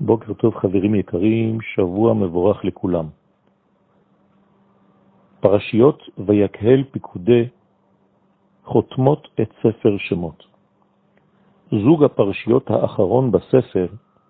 בוקר טוב חברים יקרים, שבוע מבורך לכולם. פרשיות ויקהל פיקודי חותמות את ספר שמות. זוג הפרשיות האחרון בספר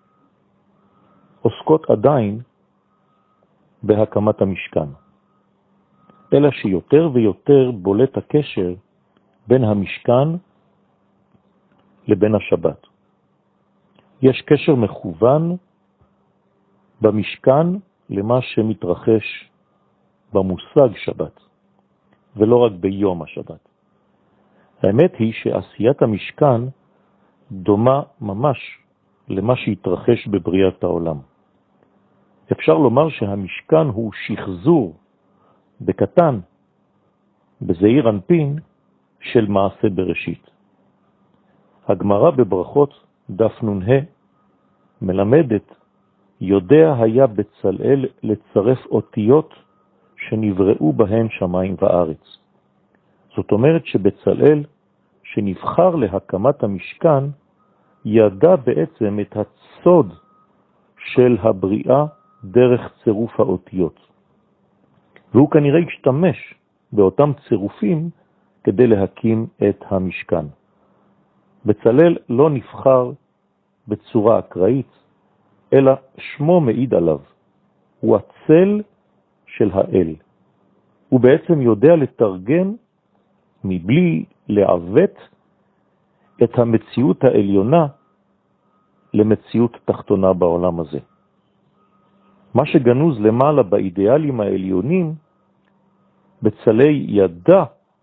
עוסקות עדיין בהקמת המשכן, אלא שיותר ויותר בולט הקשר בין המשכן לבין השבת. יש קשר מכוון במשכן למה שמתרחש במושג שבת, ולא רק ביום השבת. האמת היא שעשיית המשכן דומה ממש למה שהתרחש בבריאת העולם. אפשר לומר שהמשכן הוא שחזור בקטן, בזעיר אנפין, של מעשה בראשית. הגמרא בברכות דף נ"ה מלמדת, יודע היה בצלאל לצרף אותיות שנבראו בהן שמיים וארץ. זאת אומרת שבצלאל שנבחר להקמת המשכן ידע בעצם את הסוד של הבריאה דרך צירוף האותיות. והוא כנראה השתמש באותם צירופים כדי להקים את המשכן. בצלאל לא נבחר בצורה אקראית, אלא שמו מעיד עליו. הוא הצל של האל. הוא בעצם יודע לתרגם מבלי לעוות את המציאות העליונה למציאות תחתונה בעולם הזה. מה שגנוז למעלה באידיאלים העליונים, בצלאל ידע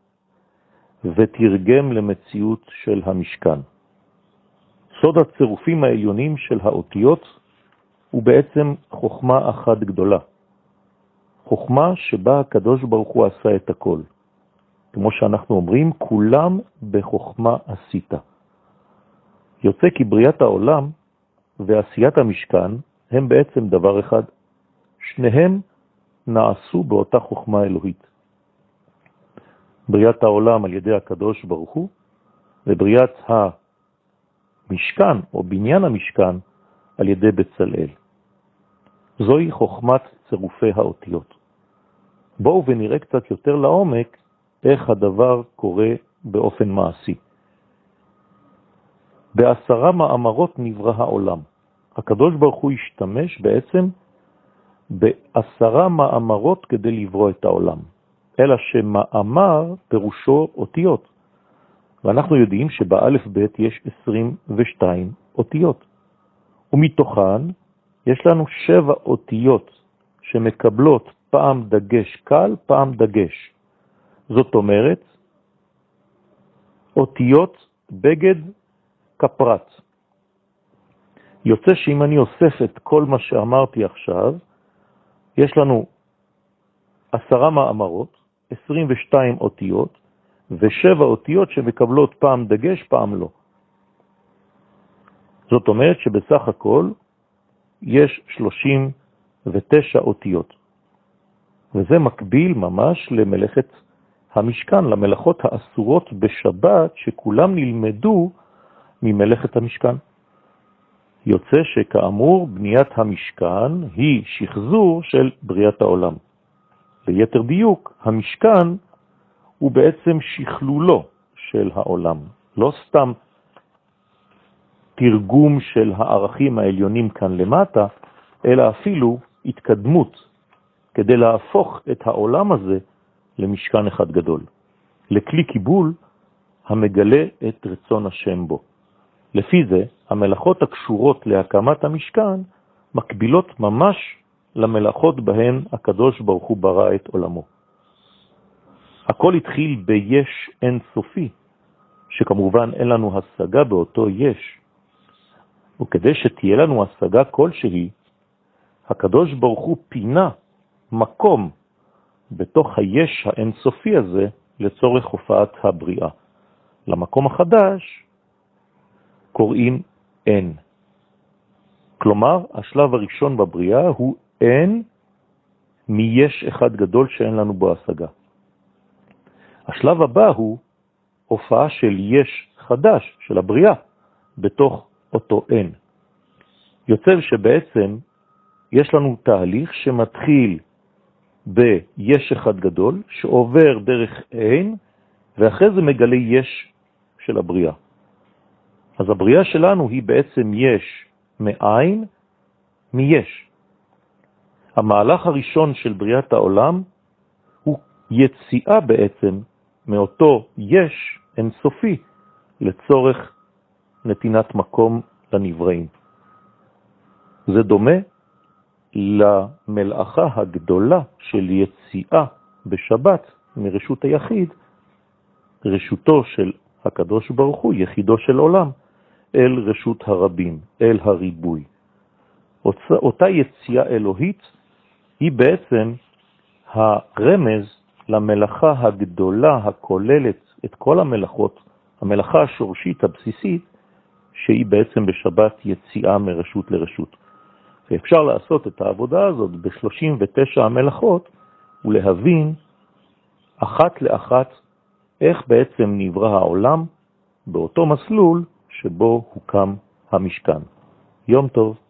ותרגם למציאות של המשכן. סוד הצירופים העליונים של האותיות הוא בעצם חוכמה אחת גדולה. חוכמה שבה הקדוש ברוך הוא עשה את הכל. כמו שאנחנו אומרים, כולם בחוכמה עשית. יוצא כי בריאת העולם ועשיית המשכן הם בעצם דבר אחד. שניהם נעשו באותה חוכמה אלוהית. בריאת העולם על ידי הקדוש ברוך הוא, ובריאת המשכן או בניין המשכן על ידי בצלאל. זוהי חוכמת צירופי האותיות. בואו ונראה קצת יותר לעומק איך הדבר קורה באופן מעשי. ב10 מאמרות נברא העולם. הקדוש ברוך הוא השתמש בעצם ב10 מאמרות כדי לברוא את העולם. אלא שמאמר פירושו אותיות. ואנחנו יודעים שבאלף בית יש 22 אותיות. ומתוכן יש לנו 7 אותיות שמקבלות פעם דגש קל, פעם דגש. זאת אומרת, אותיות בגד כפרת. יוצא שאם אני אוסף את כל מה שאמרתי עכשיו, יש לנו 10 מאמרות, 22 אותיות, ו7 אותיות שמקבלות פעם דגש, פעם לא. זאת אומרת שבסך הכל יש 39 אותיות. וזה מקביל ממש למלאכת המשכן, למלאכות האסורות בשבת, שכולם נלמדו ממלאכת המשכן. יוצא שכאמור בניית המשכן היא שחזור של בריאת העולם. ביתר דיוק, המשכן הוא בעצם שכלולו של העולם. לא סתם תרגום של הערכים העליונים כאן למטה, אלא אפילו התקדמות כדי להפוך את העולם הזה למשכן אחד גדול. לכלי קיבול המגלה את רצון השם בו. לפי זה, המלאכות הקשורות להקמת המשכן מקבילות ממש למלאכות בהן הקדוש ברוך הוא ברא את עולמו. הכל התחיל ביש אין סופי, שכמובן אין לנו השגה באותו יש. וכדי שתהיה לנו השגה כלשהי, הקדוש ברוך הוא פינה מקום בתוך היש האין סופי הזה לצורך הופעת הבריאה. למקום החדש קוראים אין. כלומר, השלב הראשון בבריאה הוא אין מיש אחד גדול שאין לנו בו השגה. השלב הבא הוא הופעה של יש חדש, של הבריאה, בתוך אותו אין. יוצא שבעצם יש לנו תהליך שמתחיל ביש אחד גדול, שעובר דרך אין, ואחרי זה מגלה יש של הבריאה. אז הבריאה שלנו היא בעצם יש מאין, מיש. המהלך הראשון של בריאת העולם הוא יציאה בעצם מאותו יש אינסופי לצורך נתינת מקום לנבראים. זה דומה למלאכה הגדולה של יציאה בשבת מרשות היחיד, רשותו של הקדוש ברוך הוא, יחידו של עולם, אל רשות הרבים, אל הריבוי. אותה יציאה אלוהית היא בעצם הרמז למלאכה הגדולה הכוללת את כל המלאכות, המלאכה השורשית הבסיסית, שהיא בעצם בשבת יציאה מרשות לרשות. ואפשר לעשות את העבודה הזאת ב-39 המלאכות ולהבין אחת לאחת איך בעצם נברא העולם באותו מסלול שבו הוקם המשכן. יום טוב.